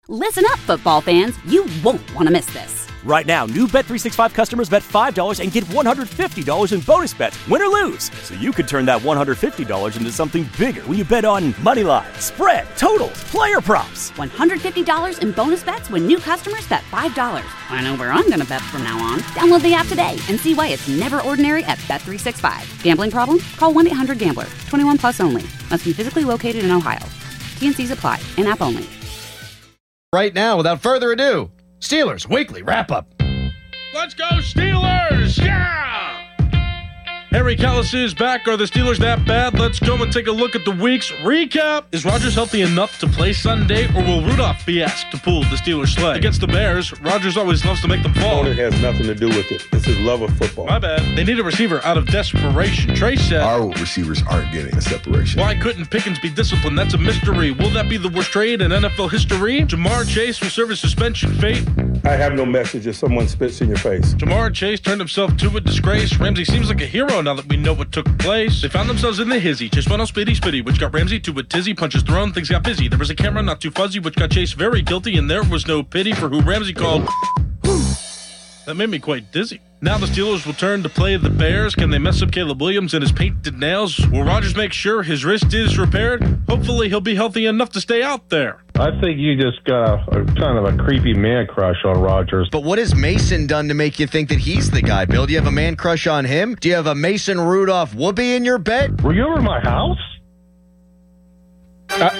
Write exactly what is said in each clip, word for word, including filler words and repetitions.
Listen up, football fans. You won't want to miss this. Right now, new Bet three sixty-five customers bet five dollars and get one hundred fifty dollars in bonus bets, win or lose. So you could turn that one hundred fifty dollars into something bigger when you bet on money line, spread, totals, player props. one hundred fifty dollars in bonus bets when new customers bet five dollars. I know where I'm going to bet from now on. Download the app today and see why it's never ordinary at Bet three sixty-five. Gambling problem? Call one eight hundred gambler. twenty-one plus only. Must be physically located in Ohio. T N Cs apply. In-app only. Right now, without further ado, Steelers Weekly Wrap-Up. Let's go Steelers! Yeah! Harry Kalas is back. Are the Steelers that bad? Let's go and take a look at the week's recap. Is Rodgers healthy enough to play Sunday, or will Rudolph be asked to pull the Steelers' sleigh? Against the Bears, Rodgers always loves to make them fall. It has nothing to do with it. It's his love of football. My bad. They need a receiver out of desperation. Trey said, our receivers aren't getting a separation. Why couldn't Pickens be disciplined? That's a mystery. Will that be the worst trade in N F L history? Jamar Chase will serve his suspension fate. I have no message if someone spits in your face. Jamar Chase turned himself to a disgrace. Ramsey seems like a hero now that we know what took place. They found themselves in the hizzy. Chase went all spitty spitty, which got Ramsey to a tizzy. Punches thrown, things got busy. There was a camera not too fuzzy, which got Chase very guilty, and there was no pity for who Ramsey called. That made me quite dizzy. Now the Steelers will turn to play the Bears. Can they mess up Caleb Williams and his painted nails? Will Rodgers make sure his wrist is repaired? Hopefully he'll be healthy enough to stay out there. I think you just got a, a kind of a creepy man crush on Rodgers. But what has Mason done to make you think that he's the guy, Bill? Do you have a man crush on him? Do you have a Mason Rudolph whoopee in your bet? Were you over my house? Uh,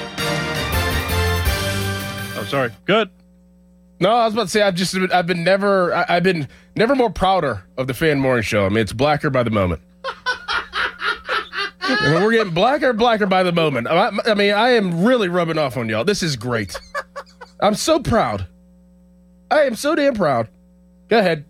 oh, sorry. Good. No, I was about to say I've just I've been never I, I've been never more prouder of the Fan Morning Show. I mean, it's blacker by the moment. I mean, we're getting blacker and blacker by the moment. I, I mean, I am really rubbing off on y'all. This is great. I'm so proud. I am so damn proud. Go ahead.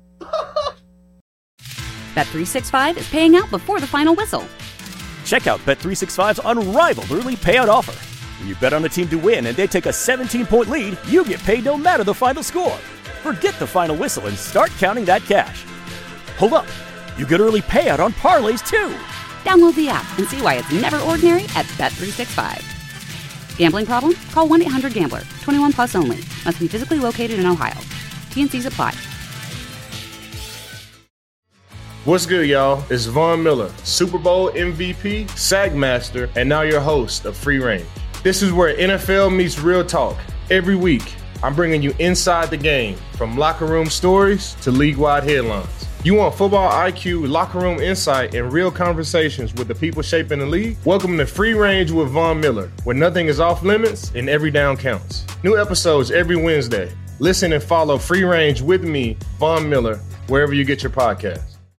Bet three sixty-five is paying out before the final whistle. Check out Bet three sixty-five's unrivaled early payout offer. When you bet on a team to win and they take a seventeen-point lead, you get paid no matter the final score. Forget the final whistle and start counting that cash. Hold up. You get early payout on parlays, too. Download the app and see why it's never ordinary at Bet three sixty-five. Gambling problem? Call one eight hundred gambler. twenty-one plus only. Must be physically located in Ohio. T N Cs apply. What's good, y'all? It's Von Miller, Super Bowl M V P, Sack Master, and now your host of Free Range. This is where N F L meets real talk. Every week, I'm bringing you inside the game, from locker room stories to league-wide headlines. You want football I Q, locker room insight, and real conversations with the people shaping the league? Welcome to Free Range with Von Miller, where nothing is off limits and every down counts. New episodes every Wednesday. Listen and follow Free Range with me, Von Miller, wherever you get your podcasts.